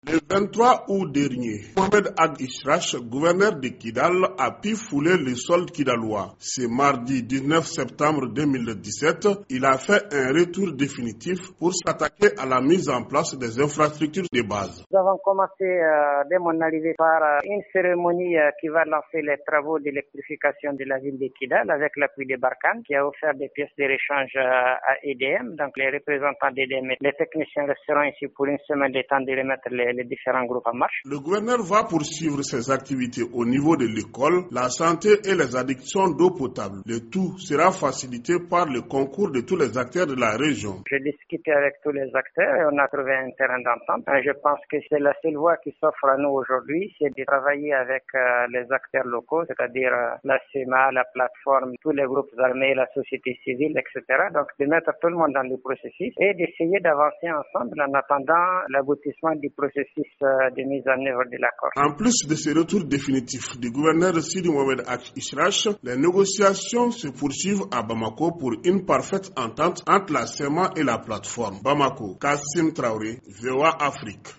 Le 23 août dernier, Mohamed Ag Ishrach, gouverneur de Kidal, a pu fouler le sol kidalois. Ce mardi 19 septembre 2017, il a fait un retour définitif pour s'attaquer à la mise en place des infrastructures de base. Nous avons commencé dès mon arrivée par une cérémonie qui va lancer les travaux d'électrification de la ville de Kidal avec l'appui de Barkhane qui a offert des pièces de rechange à EDM. Donc les représentants d'EDM et les techniciens resteront ici pour une semaine de temps de remettre les différents groupes en marche. Le gouverneur va poursuivre ses activités au niveau de l'école, la santé et les addictions d'eau potable. Le tout sera facilité par le concours de tous les acteurs de la région. J'ai discuté avec tous les acteurs et on a trouvé un terrain d'entente. Je pense que c'est la seule voie qui s'offre à nous aujourd'hui, c'est de travailler avec les acteurs locaux, c'est-à-dire la CEMA, la plateforme, tous les groupes armés, la société civile, etc. Donc de mettre tout le monde dans le processus et d'essayer d'avancer ensemble en attendant l'aboutissement du processus de mise en œuvre de l'accord. En plus de ce retour définitif du gouverneur Sidi Mohamed Ag Ishrach, les négociations se poursuivent à Bamako pour une parfaite entente entre la CEMA et la plateforme. Bamako, Kassim Traoré, VOA Afrique.